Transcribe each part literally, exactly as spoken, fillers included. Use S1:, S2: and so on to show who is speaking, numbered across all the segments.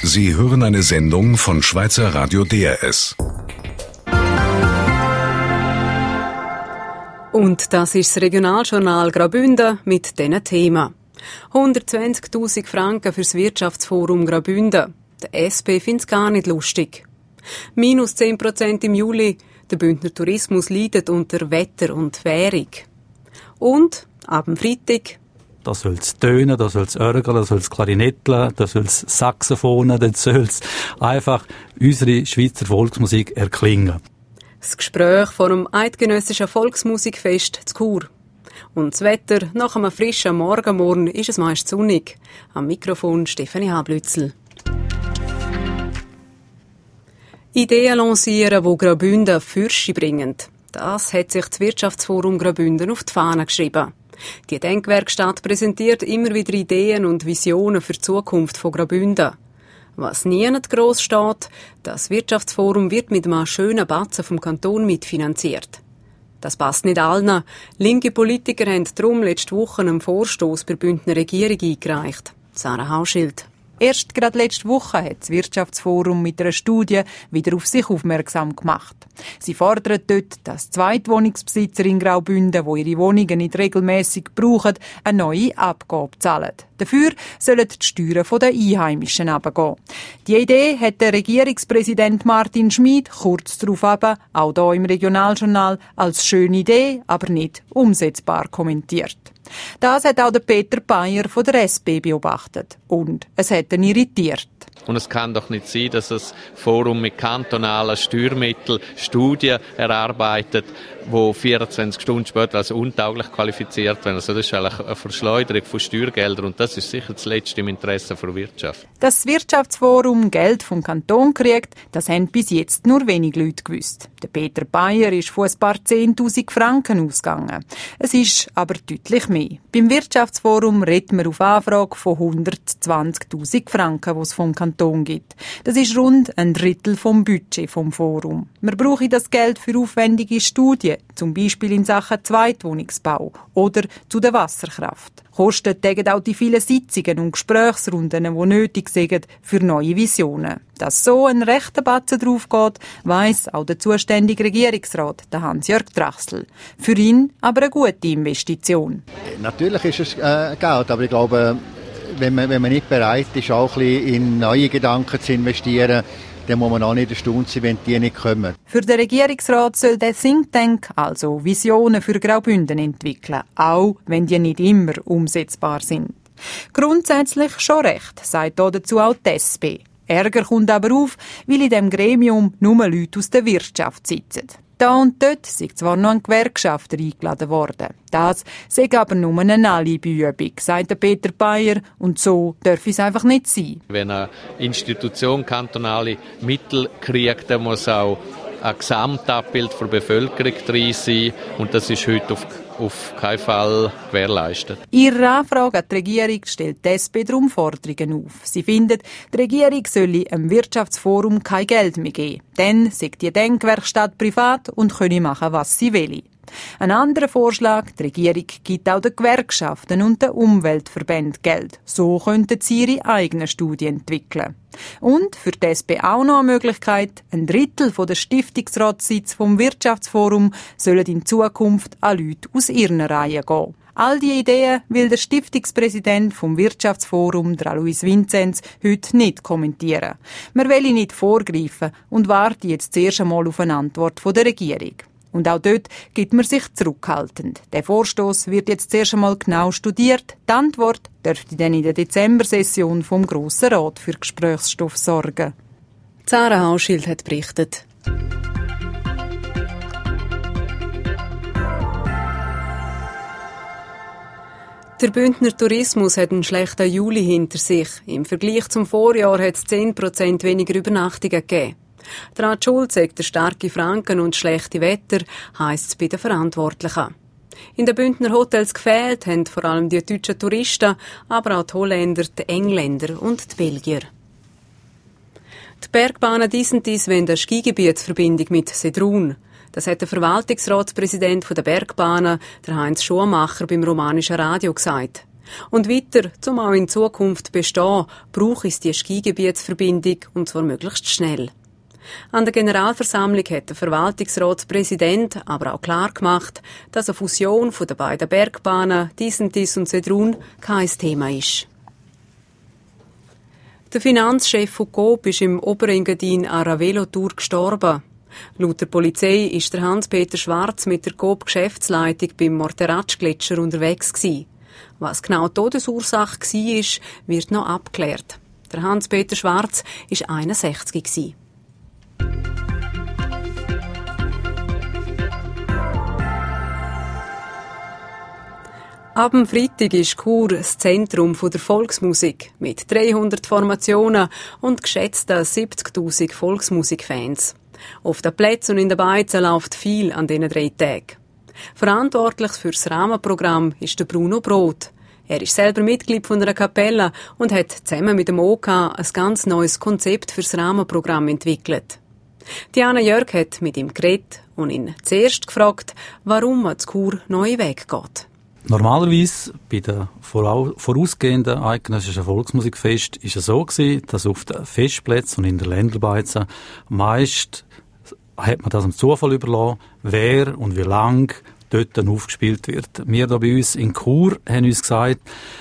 S1: Sie hören eine Sendung von Schweizer Radio D R S.
S2: Und das ist das Regionaljournal Graubünden mit diesen Themen. hundertzwanzigtausend Franken fürs Wirtschaftsforum Graubünden. Der S P findet es gar nicht lustig. Minus zehn Prozent im Juli. Der Bündner Tourismus leidet unter Wetter und Währung. Und ab dem Freitag.
S3: Da soll es tönen, da soll es örgeln, da soll es klarinetteln, da soll es Saxophonen, da soll es einfach unsere Schweizer Volksmusik erklingen.
S2: Das Gespräch vor dem Eidgenössischen Volksmusikfest zu Chur. Und das Wetter, nach einem frischen Morgenmorgen ist es meist sonnig. Am Mikrofon Stefanie Hablützel. Ideen lancieren, die Graubünden Fürsche bringen. Das hat sich das Wirtschaftsforum Graubünden auf die Fahne geschrieben. Die Denkwerkstatt präsentiert immer wieder Ideen und Visionen für die Zukunft von Graubünden. Was nie nicht gross steht, das Wirtschaftsforum wird mit einem schönen Batzen vom Kanton mitfinanziert. Das passt nicht allen. Linke Politiker haben darum letzte Woche einen Vorstoss bei der Bündner Regierung eingereicht. Sarah Hauschild.
S4: Erst gerade letzte Woche hat das Wirtschaftsforum mit einer Studie wieder auf sich aufmerksam gemacht. Sie fordern dort, dass Zweitwohnungsbesitzer in Graubünden, die ihre Wohnungen nicht regelmässig brauchen, eine neue Abgabe zahlen. Dafür sollen die Steuern der Einheimischen runtergehen. Die Idee hat der Regierungspräsident Martin Schmid kurz darauf aber, auch hier im Regionaljournal, als schöne Idee, aber nicht umsetzbar kommentiert. Das hat auch der Peter Bayer von der S P beobachtet. Und es hat ihn irritiert.
S5: Und es kann doch nicht sein, dass das Forum mit kantonalen Steuermitteln Studien erarbeitet, die vierundzwanzig Stunden später als untauglich qualifiziert werden. Also das ist eigentlich eine Verschleuderung von Steuergeldern und das ist sicher das Letzte im Interesse der Wirtschaft.
S4: Dass das Wirtschaftsforum Geld vom Kanton kriegt, das haben bis jetzt nur wenig Leute gewusst. Der Peter Bayer ist von ein paar zehntausend Franken ausgegangen. Es ist aber deutlich mehr. Beim Wirtschaftsforum redet man auf Anfrage von hundertzwanzigtausend Franken, die es vom Kanton gibt. Das ist rund ein Drittel vom Budget vom Forum. Man brauche das Geld für aufwendige Studien, zum Beispiel in Sachen Zweitwohnungsbau oder zu der Wasserkraft. Kosten tägen auch die vielen Sitzungen und Gesprächsrunden, die nötig sind für neue Visionen. Dass so ein rechter Batzen drauf geht, weiss auch der zuständige Regierungsrat, der Hans-Jörg Trachsel. Für ihn aber eine gute Investition.
S6: Natürlich ist es äh, Geld, aber ich glaube, wenn man, wenn man nicht bereit ist, auch ein bisschen in neue Gedanken zu investieren, dann muss man auch nicht erstaunt sein, wenn die nicht kommen.
S4: Für den Regierungsrat soll der Think Tank also Visionen für Graubünden entwickeln, auch wenn die nicht immer umsetzbar sind. Grundsätzlich schon recht, sagt dazu auch die S P. Ärger kommt aber auf, weil in diesem Gremium nur Leute aus der Wirtschaft sitzen. Da und dort sind zwar noch ein Gewerkschafter eingeladen worden. Das sei aber nur eine Alibi-Übung, sagt Peter Bayer, und so darf es einfach nicht sein.
S5: Wenn eine Institution kantonale Mittel kriegt, dann muss auch ein Gesamtabbild der Bevölkerung drin sein und das ist heute auf auf keinen Fall gewährleistet.
S4: Ihre Anfrage an die Regierung stellt die S P darum Forderungen auf. Sie findet, die Regierung solle dem Wirtschaftsforum kein Geld mehr geben. Dann sei die Denkwerkstatt privat und könne machen, was sie will. Ein anderer Vorschlag, die Regierung gibt auch den Gewerkschaften und den Umweltverbänden Geld. So könnten sie ihre eigenen Studien entwickeln. Und für die S P auch noch eine Möglichkeit, ein Drittel der Stiftungsratssitze vom Wirtschaftsforum sollen in Zukunft an Leute aus ihren Reihen gehen. All diese Ideen will der Stiftungspräsident vom Wirtschaftsforum, der Alois Vinzenz, heute nicht kommentieren. Man will ihn nicht vorgreifen und wartet jetzt zuerst einmal auf eine Antwort von der Regierung. Und auch dort gibt man sich zurückhaltend. Der Vorstoss wird jetzt zuerst einmal genau studiert. Die Antwort dürfte dann in der Dezember-Session vom Grossen Rat für Gesprächsstoff sorgen.
S2: Sarah Hauschild hat berichtet. Der Bündner Tourismus hat einen schlechten Juli hinter sich. Im Vergleich zum Vorjahr hat es zehn Prozent weniger Übernachtungen gegeben. Daran schuld sagt der starke Franken und das schlechte Wetter, heisst es bei den Verantwortlichen. In den Bündner Hotels gefehlt haben vor allem die deutschen Touristen, aber auch die Holländer, die Engländer und die Belgier. Die Bergbahnen Disentis wollen eine Skigebietsverbindung mit Sedrun. Das hat der Verwaltungsratspräsident der Bergbahnen, der Heinz Schumacher, beim romanischen Radio gesagt. Und weiter, um auch in Zukunft zu bestehen, braucht es die Skigebietsverbindung und zwar möglichst schnell. An der Generalversammlung hat der Verwaltungsratspräsident aber auch klar gemacht, dass eine Fusion der beiden Bergbahnen Disentis und Sedrun kein Thema ist. Der Finanzchef von Coop ist im Oberengadin an einer Velotour gestorben. Laut der Polizei ist der Hans-Peter Schwarz mit der Coop-Geschäftsleitung beim Morteratsch-Gletscher unterwegs gewesen. Was genau die Todesursache war, wird noch abgeklärt. Der Hans-Peter Schwarz war einundsechzig gewesen. Ab dem Freitag ist Chur das Zentrum der Volksmusik mit dreihundert Formationen und geschätzten siebzigtausend Volksmusikfans. Auf den Plätzen und in den Beizen läuft viel an diesen drei Tagen. Verantwortlich für das Rahmenprogramm ist der Bruno Brot. Er ist selber Mitglied von einer Kapelle und hat zusammen mit dem OK ein ganz neues Konzept für das Rahmenprogramm entwickelt. Diana Jörg hat mit ihm geredet und ihn zuerst gefragt, warum man zu Chur neue Wege geht.
S3: Normalerweise bei den vorausgehenden eidgenössischen Volksmusikfest ist es so gewesen, dass auf den Festplätzen und in den Ländlerbeizen meist hat man das am Zufall überlassen, wer und wie lang dort dann aufgespielt wird. Wir hier bei uns in Chur haben uns gesagt,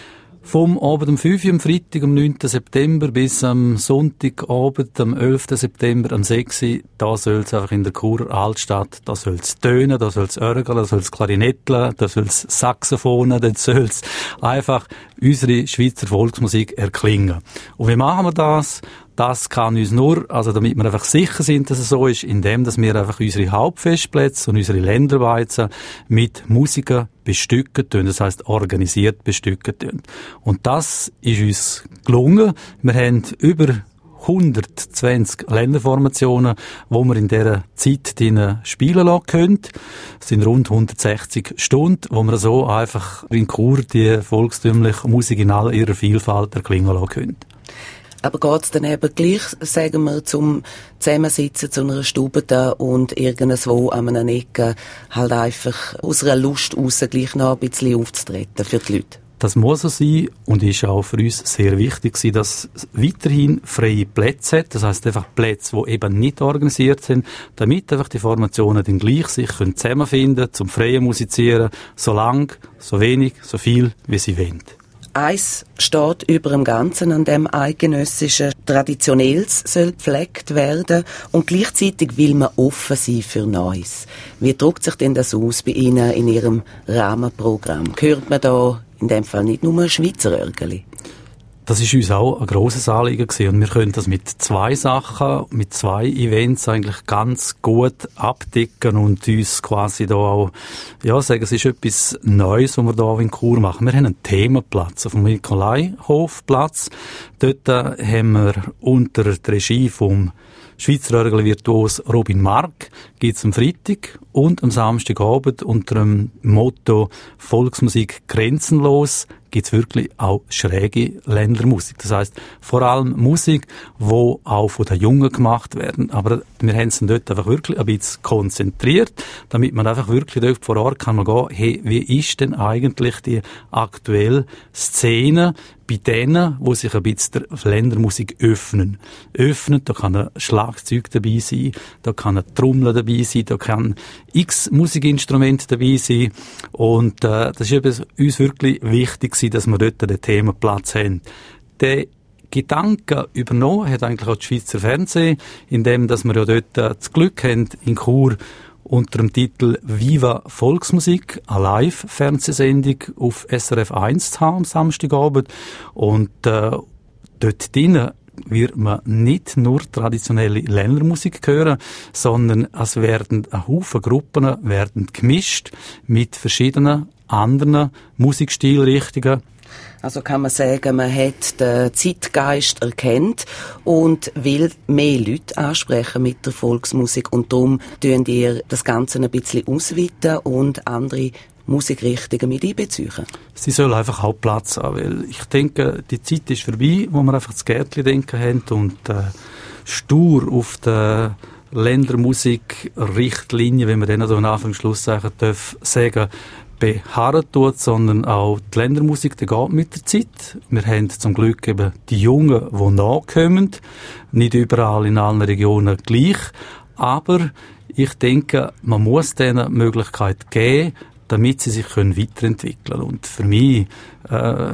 S3: vom Abend um fünf Uhr am Freitag, am neunten September, bis am Sonntagabend, am elften September, am sechs Uhr, da soll es einfach in der Churer Altstadt, da soll es tönen, da soll es örgeln, da soll es klarinetteln, da soll es Saxophonen, da soll es einfach unsere Schweizer Volksmusik erklingen. Und wie machen wir das? Das kann uns nur, also damit wir einfach sicher sind, dass es so ist, indem dass wir einfach unsere Hauptfestplätze und unsere Länderbeizen mit Musikern bestücken tun, das heisst organisiert bestücken tun. Und das ist uns gelungen. Wir haben über hundertzwanzig Länderformationen, wo wir in dieser Zeit spielen lassen können. Es sind rund hundertsechzig Stunden, wo wir so einfach in Chur die volkstümliche Musik in all ihrer Vielfalt erklingen lassen können.
S7: Aber geht's dann eben gleich, sagen wir, zum Zusammensitzen zu einer Stube da und irgendwo an einer Ecke halt einfach aus einer Lust raus gleich noch ein bisschen aufzutreten für die Leute?
S3: Das muss so sein und ist auch für uns sehr wichtig, dass es weiterhin freie Plätze hat. Das heisst einfach Plätze, die eben nicht organisiert sind, damit einfach die Formationen dann gleich sich zusammenfinden können, zum freien Musizieren, so lang, so wenig, so viel, wie sie wollen.
S7: Eins steht über dem Ganzen, an dem eidgenössischen Traditionelles soll gepflegt werden und gleichzeitig will man offen sein für Neues. Wie drückt sich denn das aus bei Ihnen in Ihrem Rahmenprogramm? Hört man da in dem Fall nicht nur Schweizer Örgeli?
S3: Das ist uns auch ein grosses Anliegen gewesen. Und wir können das mit zwei Sachen, mit zwei Events eigentlich ganz gut abdecken und uns quasi da auch, ja, sagen, es ist etwas Neues, was wir da in Chur machen. Wir haben einen Themenplatz auf dem Nikolai-Hofplatz. Dort haben wir unter der Regie vom Schweizer Örgeli-Virtuos Robin Mark gibt's am Freitag und am Samstagabend unter dem Motto Volksmusik grenzenlos gibt's wirklich auch schräge Ländlermusik. Das heisst, vor allem Musik, die auch von den Jungen gemacht werden. Aber wir haben es dort einfach wirklich ein bisschen konzentriert, damit man einfach wirklich dort vor Ort kann man gehen, hey, wie ist denn eigentlich die aktuelle Szene bei denen, wo sich ein bisschen der Ländermusik öffnen. Öffnen, da kann ein Schlagzeug dabei sein, da kann ein Trommel dabei sein, da kann x Musikinstrumente dabei sein. Und äh, das ist eben uns wirklich wichtig, dass wir dort den Themenplatz haben. Der Gedanke übernommen hat eigentlich auch das Schweizer Fernsehen, indem dass wir ja dort äh, das Glück haben, in Chur unter dem Titel Viva Volksmusik, eine Live-Fernsehsendung auf S R F eins zu haben am Samstagabend. Und äh, dort drinnen wird man nicht nur traditionelle Ländermusik hören, sondern es werden ein Haufen Gruppen werden gemischt mit verschiedenen anderen Musikstilrichtungen.
S7: Also kann man sagen, man hat den Zeitgeist erkannt und will mehr Leute ansprechen mit der Volksmusik und darum tun ihr das Ganze ein bisschen ausweiten und andere Musikrichtungen mit einbeziehen.
S3: Sie soll einfach auch Platz haben, weil ich denke, die Zeit ist vorbei, wo wir einfach das Gärtchen denken haben und äh, stur auf der Ländermusik-Richtlinie, wenn man dann so in Anführungs- Schlusszeichen darf sagen, beharren tut, sondern auch die Ländermusik, die geht mit der Zeit. Wir haben zum Glück eben die Jungen, die nachkommen. Nicht überall in allen Regionen gleich. Aber ich denke, man muss denen die Möglichkeit geben, damit sie sich können weiterentwickeln können. Und für mich äh,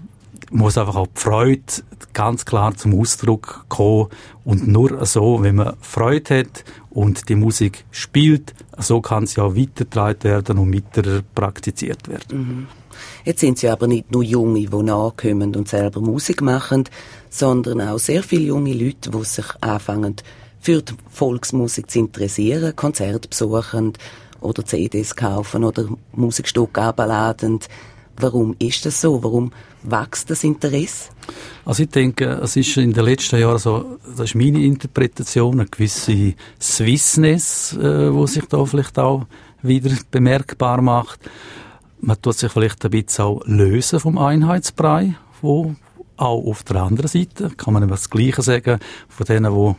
S3: muss einfach auch die Freude ganz klar zum Ausdruck kommen. Und nur so, wenn man Freude hat und die Musik spielt, so kann sie auch weitergetragen werden und weiter praktiziert werden.
S7: Mhm. Jetzt sind es ja aber nicht nur Junge, die nachkommen und selber Musik machen, sondern auch sehr viele junge Leute, die sich anfangen, für die Volksmusik zu interessieren, Konzerte besuchen oder C Ds kaufen oder Musikstücke abladen. Warum ist das so? Warum wächst das Interesse?
S3: Also ich denke, es ist in den letzten Jahren so, das ist meine Interpretation, eine gewisse Swissness, äh, wo sich da vielleicht auch wieder bemerkbar macht. Man tut sich vielleicht ein bisschen auch lösen vom Einheitsbrei, wo auch auf der anderen Seite, kann man immer das Gleiche sagen, von denen, die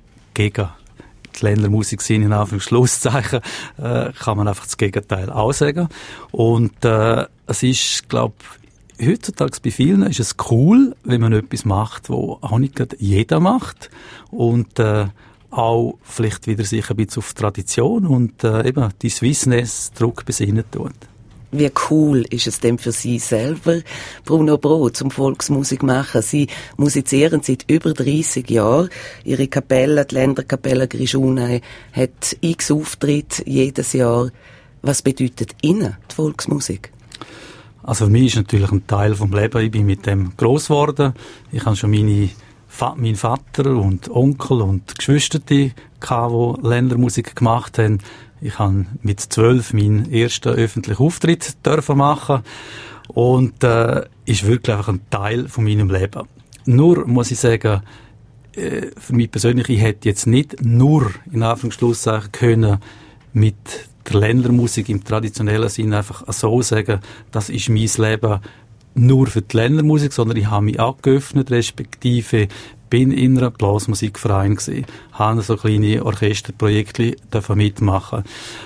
S3: gegen die Ländermusik sind, in Anführungs-Schlusszeichen, äh, kann man einfach das Gegenteil auch sagen. Und äh, es ist, glaube ich, heutzutage bei vielen ist es cool, wenn man etwas macht, wo auch nicht jeder macht und äh, auch vielleicht wieder sich ein bisschen auf Tradition und äh, eben die Swissness Druck besinnen tut.
S7: Wie cool ist es denn für Sie selber, Bruno Brot, zum Volksmusik machen? Sie musizieren seit über dreissig Jahren. Ihre Kapelle, die Länderkapelle Grischunei, hat x Auftritte jedes Jahr. Was bedeutet Ihnen die Volksmusik?
S3: Also für mich ist natürlich ein Teil vom Leben. Ich bin mit dem gross geworden. Ich habe schon meine mein Vater und Onkel und Geschwister, die Ländermusik gemacht haben. Ich habe mit zwölf meinen ersten öffentlichen Auftritt dürfen machen und äh, ist wirklich einfach ein Teil von meinem Leben. Nur muss ich sagen, äh, für mich persönlich, ich hätte jetzt nicht nur in Anführungsschlusszeichen können mit der Ländermusik im traditionellen Sinn einfach so sagen, das ist mein Leben nur für die Ländermusik, sondern ich habe mich auch geöffnet, respektive bin in einem Blasmusikverein gewesen, habe so kleine Orchesterprojekte mitmachen,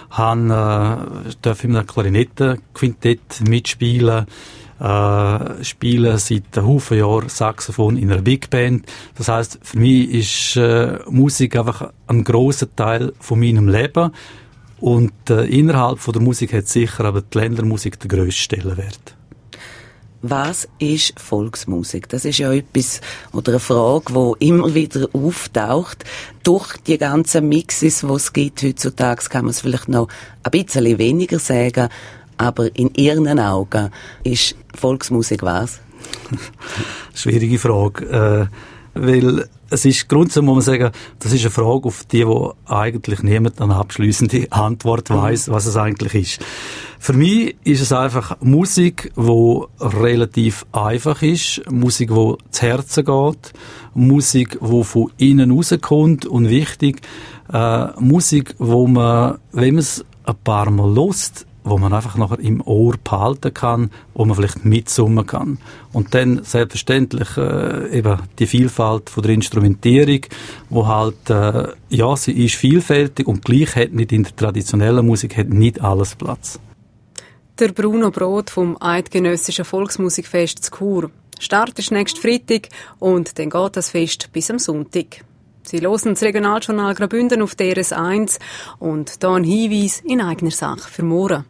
S3: habe äh, darf in einem Klarinettenquintett mitspielen, äh, spiele seit einem Haufen Jahren Saxophon in einer Big Band. Das heisst, für mich ist äh, Musik einfach ein grosser Teil von meinem Leben und äh, innerhalb von der Musik hat sicher aber die Ländermusik den grössten Stellenwert.
S7: Was ist Volksmusik? Das ist ja etwas oder eine Frage, die immer wieder auftaucht. Durch die ganzen Mixes, die es gibt heutzutage, kann man es vielleicht noch ein bisschen weniger sagen. Aber in Ihren Augen ist Volksmusik was?
S3: Schwierige Frage. Äh, weil es ist grundsätzlich, muss man sagen, das ist eine Frage, auf die wo eigentlich niemand eine abschliessende Antwort weiss, was es eigentlich ist. Für mich ist es einfach Musik, die relativ einfach ist, Musik, die zu Herzen geht, Musik, die von innen rauskommt und wichtig, äh, Musik, wo man, wenn man es ein paar Mal hört, wo man einfach nachher im Ohr behalten kann, wo man vielleicht mitsummen kann. Und dann selbstverständlich äh, eben die Vielfalt von der Instrumentierung, wo halt, äh, ja, sie ist vielfältig und gleich hat nicht in der traditionellen Musik hat nicht alles Platz.
S2: Der Bruno Brot vom Eidgenössischen Volksmusikfest zu Chur. Start ist nächsten Freitag und dann geht das Fest bis am Sonntag. Sie hören das Regionaljournal Graubünden auf D R S eins und hier ein Hinweis in eigener Sache für morgen.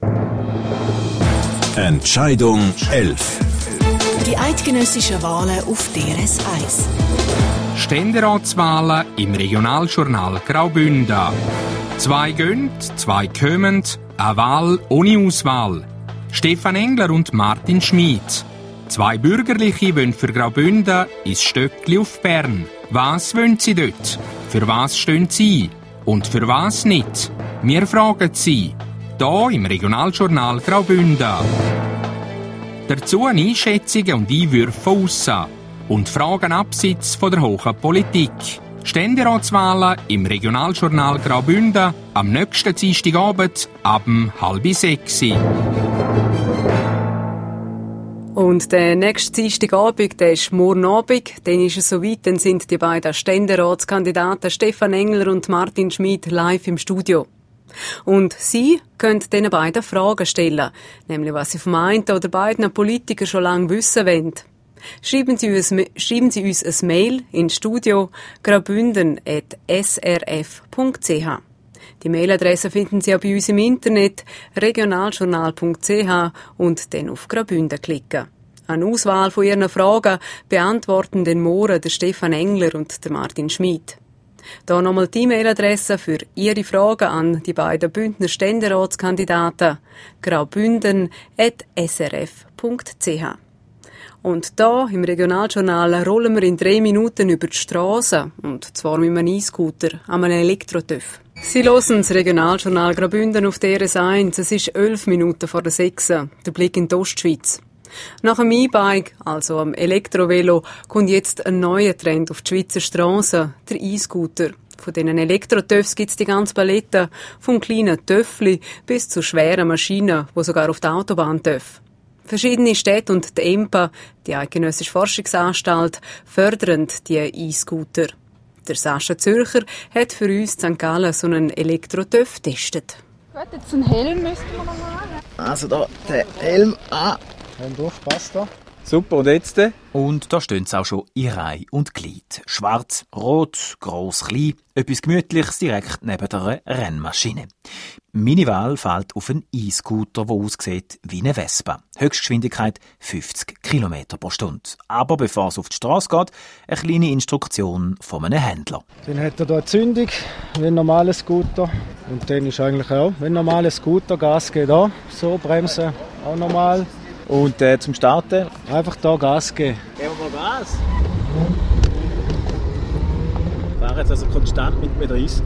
S1: Entscheidung elf.
S8: Die eidgenössischen Wahlen auf D R S eins.
S9: Ständeratswahlen im Regionaljournal Graubünden. Zwei gehen, zwei kommen, eine Wahl ohne Auswahl. Stefan Engler und Martin Schmid. Zwei Bürgerliche wollen für Graubünden ins Stöckli auf Bern. Was wollen sie dort? Für was stehen sie? Und für was nicht? Wir fragen sie. Hier im Regionaljournal Graubünden. Dazu Einschätzungen und Einwürfe aussen. Und Fragen abseits von der hohen Politik. Ständeratswahlen im Regionaljournal Graubünden am nächsten Dienstagabend ab halb sechs.
S2: Und der nächste Dienstagabend, der ist morgen Abend, dann ist es soweit, dann sind die beiden Ständeratskandidaten Stefan Engler und Martin Schmid live im Studio. Und Sie können diesen beiden Fragen stellen, nämlich was Sie vom einen oder beiden Politikern schon lange wissen wollen. Schreiben Sie uns, schreiben Sie uns ein Mail ins Studio graubünden at s r f punkt c h. Die Mailadresse finden Sie auch bei uns im Internet regionaljournal punkt c h und dann auf Graubünden klicken. Eine Auswahl von Ihren Fragen beantworten den Morgen der Stefan Engler und der Martin Schmid. Hier nochmal die E-Mail-Adresse für Ihre Fragen an die beiden Bündner Ständeratskandidaten graubünden at s r f punkt c h. Und da im Regionaljournal rollen wir in drei Minuten über die Straße, und zwar mit einem E-Scooter, an einem Elektrotöff. Sie hören das Regionaljournal Graubünden auf D R S eins. Es ist elf Minuten vor der sechs. Der Blick in die Ostschweiz. Nach dem E-Bike, also am Elektrovelo, kommt jetzt ein neuer Trend auf die Schweizer Strassen, der E-Scooter. Von diesen Elektrotöffs gibt es die ganze Palette, vom kleinen Töffli bis zu schweren Maschinen, die sogar auf die Autobahn dürfen. Verschiedene Städte und die E M P A, die Eidgenössische Forschungsanstalt, fördern die E-Scooter. Der Sascha Zürcher hat für uns in Sankt Gallen so einen Elektrotöff getestet.
S10: Gut, jetzt einen Helm müssten wir noch machen.
S11: Also da, der Helm an.
S12: Helm drauf, passt da.
S11: Super, und jetzt?
S13: Und da stehen sie auch schon in Reihe und Glied. Schwarz, rot, gross, klein, etwas Gemütliches direkt neben der Rennmaschine. Meine Wahl fällt auf einen E-Scooter, der aussieht wie eine Vespa. Höchstgeschwindigkeit fünfzig Kilometer pro Stunde. Aber bevor es auf die Straße geht, eine kleine Instruktion von einem Händler.
S12: Dann hat er hier eine Zündung, wie ein normaler Scooter. Und dann ist eigentlich auch, wenn ein normaler Scooter, Gas geht da, so bremsen, auch normal.
S11: Und äh, zum Starten?
S12: Einfach hier Gas geben.
S11: Geben wir mal Gas. Ich fahre jetzt also konstant mit, mit dreißig.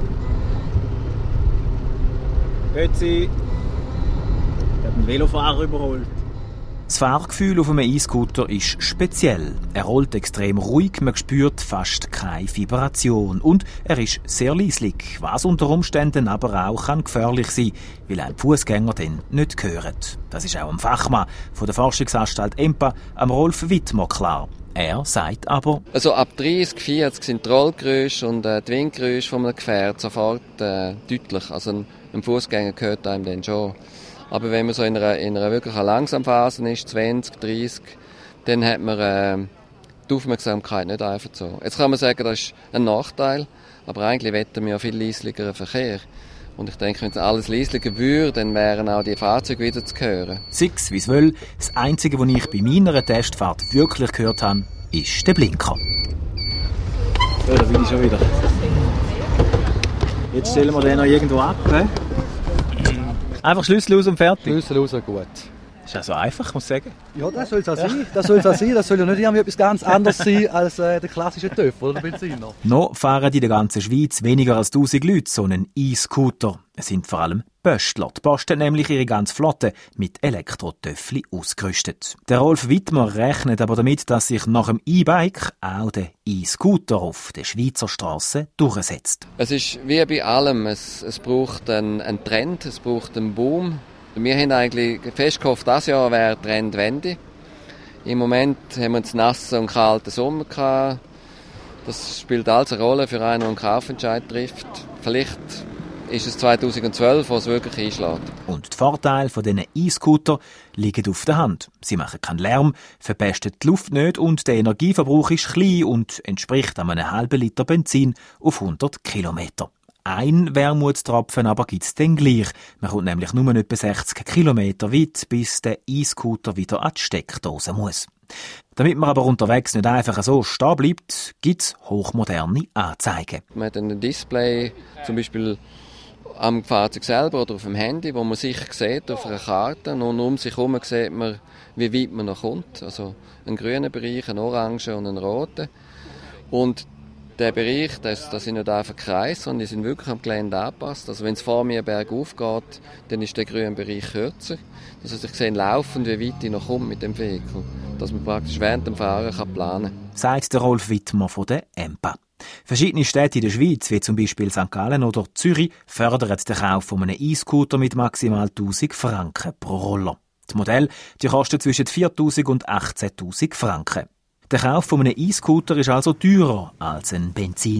S11: Grüezi. Ich habe einen Velofahrer überholt.
S13: Das Fahrgefühl auf einem E-Scooter ist speziell. Er rollt extrem ruhig, man spürt fast keine Vibration. Und er ist sehr leislich, was unter Umständen aber auch kann gefährlich sein, weil ein Fußgänger dann nicht hört. Das ist auch ein Fachmann von der Forschungsanstalt E M P A, am Rolf Wittmer, klar. Er sagt aber...
S14: Also ab dreißig, vierzig sind die Rollgeräusche und äh, die Windgeräusche von einem Gefährt sofort äh, deutlich. Also ein, ein Fußgänger hört einem dann schon. Aber wenn man so in einer, in einer wirklich Langsamphase ist, zwanzig, dreißig, dann hat man äh, die Aufmerksamkeit nicht einfach so. Jetzt kann man sagen, das ist ein Nachteil, aber eigentlich wetten wir ja viel leisligeren Verkehr. Und ich denke, wenn es alles leislicher würde, dann wären auch die Fahrzeuge wieder zu hören.
S13: Six, wie es will. Das Einzige, was ich bei meiner Testfahrt wirklich gehört habe, ist der Blinker.
S11: So, da bin ich schon wieder. Jetzt stellen wir den noch irgendwo ab. He? Einfach Schlüssel aus und fertig?
S12: Schlüssel raus, gut.
S11: Das ist also einfach, muss ich sagen.
S12: Ja, das soll es auch sein. Das soll es auch sein. Das soll ja nicht irgendwie etwas ganz anderes sein als äh, der klassische TÜV oder der Benziner.
S13: Noch fahren in der ganzen Schweiz weniger als tausend Leute so einen E-Scooter. Es sind vor allem Pöstler. Die Post hat nämlich ihre ganze Flotte mit Elektrotöffli ausgerüstet. Der Rolf Wittmer rechnet aber damit, dass sich nach dem E-Bike auch der E-Scooter auf der Schweizer Straße durchsetzt.
S14: Es ist wie bei allem. Es, es braucht einen, einen Trend, es braucht einen Boom. Wir haben eigentlich fest gehofft, dieses Jahr wäre die Trendwende. Im Moment haben wir einen nassen und kalten Sommer gehabt. Das spielt alles eine Rolle für einen, der einen Kaufentscheid trifft. Vielleicht ist es zweitausendzwölf, wo es wirklich einschlägt.
S13: Und die Vorteile von diesen E-Scooter liegen auf der Hand. Sie machen keinen Lärm, verpesten die Luft nicht und der Energieverbrauch ist klein und entspricht einem halben Liter Benzin auf hundert Kilometer. Ein Wermutstropfen aber gibt es dann gleich. Man kommt nämlich nur etwa sechzig Kilometer weit, bis der E-Scooter wieder an die Steckdose muss. Damit man aber unterwegs nicht einfach so stehen bleibt, gibt es hochmoderne Anzeigen.
S14: Man hat ein Display, zum Beispiel am Fahrzeug selber oder auf dem Handy, wo man sich sieht auf einer Karte, und um sich herum sieht man, wie weit man noch kommt. Also einen grünen Bereich, einen orangen und einen roten. Und der Bereich, das, das sind nicht einfach Kreise, sondern die sind wirklich am Gelände angepasst. Also wenn es vor mir bergauf geht, dann ist der grüne Bereich kürzer. Das heißt, ich sehe laufend, wie weit ich noch komme mit dem Vehikel. Dass man praktisch während dem Fahren kann planen kann.
S13: Sagt der Rolf Wittmer von der E M P A. Verschiedene Städte in der Schweiz, wie zum Beispiel Sankt Gallen oder Zürich, fördern den Kauf von einem E-Scooter mit maximal tausend Franken pro Roller. Das Modell die kostet zwischen viertausend und achtzehntausend Franken. Der Kauf von einem E-Scooter ist also teurer als ein Benziner.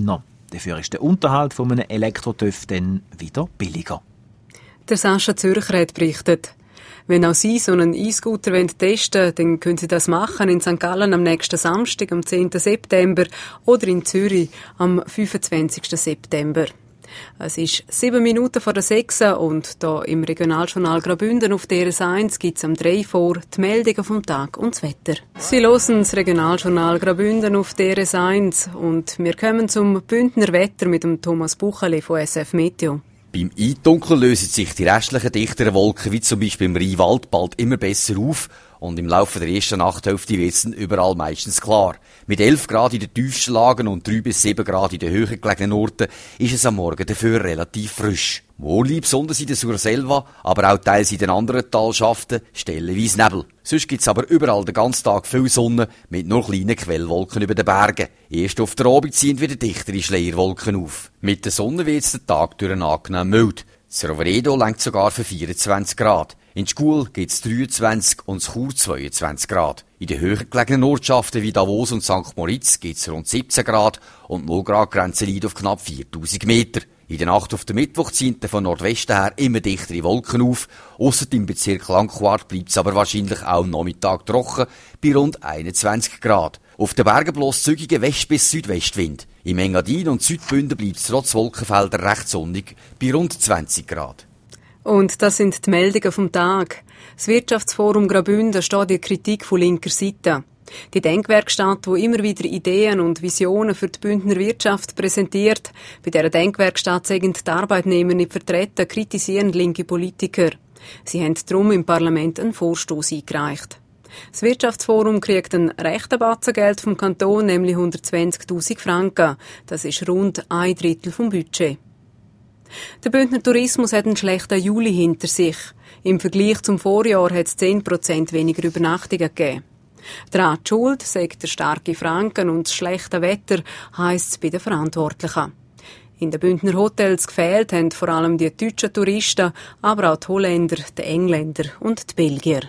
S13: Dafür ist der Unterhalt von einem Elektro-TÜV dann wieder billiger.
S2: Der Sascha Zürcher hat berichtet. Wenn auch Sie so einen E-Scooter testen wollen, dann können Sie das machen in Sankt Gallen am nächsten Samstag, am zehnten September, oder in Zürich am fünfundzwanzigsten September. Es ist sieben Minuten vor der sechs und da im Regionaljournal Graubünden auf D R S eins gibt es am drei vor die Meldungen vom Tag und das Wetter. Sie hören das Regionaljournal Graubünden auf D R S eins und wir kommen zum Bündner Wetter mit dem Thomas Bucheli von S F Meteo.
S15: Beim Eindunkeln lösen sich die restlichen dichteren Wolken, wie zum Beispiel im Rheinwald, bald immer besser auf und im Laufe der ersten Nachthälfte wird es überall meistens klar. Mit elf Grad in den tiefsten Lagen und drei bis sieben Grad in den höher gelegenen Orten ist es am Morgen dafür relativ frisch. Wohlig besonders in der Surselva, aber auch teils in den anderen Talschaften, stellenweise Nebel. Sonst gibt's aber überall den ganzen Tag viel Sonne mit nur kleinen Quellwolken über den Bergen. Erst auf der Abend ziehen wieder dichtere Schleierwolken auf. Mit der Sonne wird's den Tag durch angenehm mild. Das Roveredo lenkt sogar für vierundzwanzig Grad. In Schkuhl gibt's dreiundzwanzig und in Chur zweiundzwanzig Grad. In den höher gelegenen Ortschaften wie Davos und Sankt Moritz gibt's rund siebzehn Grad und null Grad Grenze liegt auf knapp viertausend Meter. In der Nacht auf den Mittwoch ziehen von Nordwesten her immer dichtere Wolken auf. Ausser im Bezirk Langquart bleibt es aber wahrscheinlich auch am Nachmittag trocken, bei rund einundzwanzig Grad. Auf den Bergen bloß zügiger West- bis Südwestwind. Im Engadin und Südbünden bleibt es trotz Wolkenfelder recht sonnig, bei rund zwanzig Grad.
S2: Und das sind die Meldungen vom Tag. Das Wirtschaftsforum Graubünden steht in Kritik von linker Seite. Die Denkwerkstatt, die immer wieder Ideen und Visionen für die Bündner Wirtschaft präsentiert, bei dieser Denkwerkstatt sind die Arbeitnehmer nicht vertreten, kritisieren linke Politiker. Sie haben darum im Parlament einen Vorstoß eingereicht. Das Wirtschaftsforum kriegt einen rechten Batzen Geld vom Kanton, nämlich hundertzwanzigtausend Franken. Das ist rund ein Drittel vom Budget. Der Bündner Tourismus hat einen schlechten Juli hinter sich. Im Vergleich zum Vorjahr hat es zehn Prozent weniger Übernachtungen gegeben. Daran die Schuld, sagt der starke Franken und das schlechte Wetter, heisst es bei den Verantwortlichen. In den Bündner Hotels gefehlt haben vor allem die deutschen Touristen, aber auch die Holländer, die Engländer und die Belgier.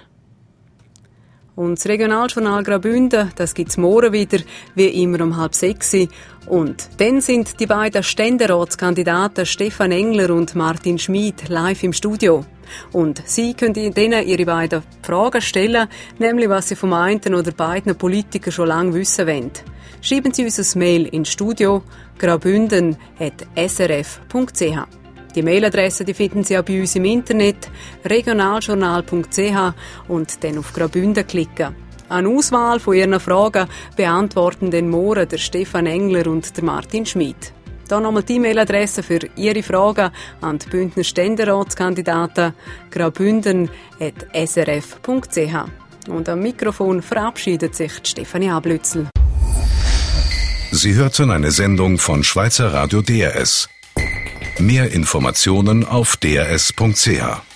S2: Und das Regionaljournal Graubünden, das gibt's morgen wieder, wie immer um halb sechs. Und dann sind die beiden Ständeratskandidaten Stefan Engler und Martin Schmid live im Studio. Und Sie können ihnen ihre beiden Fragen stellen, nämlich was Sie vom einen oder beiden Politikern schon lange wissen wollen. Schreiben Sie uns ein Mail ins Studio graubünden at s r f punkt c h. Die Mailadresse die finden Sie auch bei uns im Internet, regionaljournal punkt c h, und dann auf Graubünden klicken. Eine Auswahl von Ihren Fragen beantworten den morgen der Stefan Engler und der Martin Schmid. Hier nochmal die E-Mail-Adresse für Ihre Fragen an die Bündner Ständeratskandidaten graubünden at s r f punkt c h. Und am Mikrofon verabschiedet sich Stefanie Ablützel.
S1: Sie hörten eine Sendung von Schweizer Radio D R S. Mehr Informationen auf d r s punkt c h.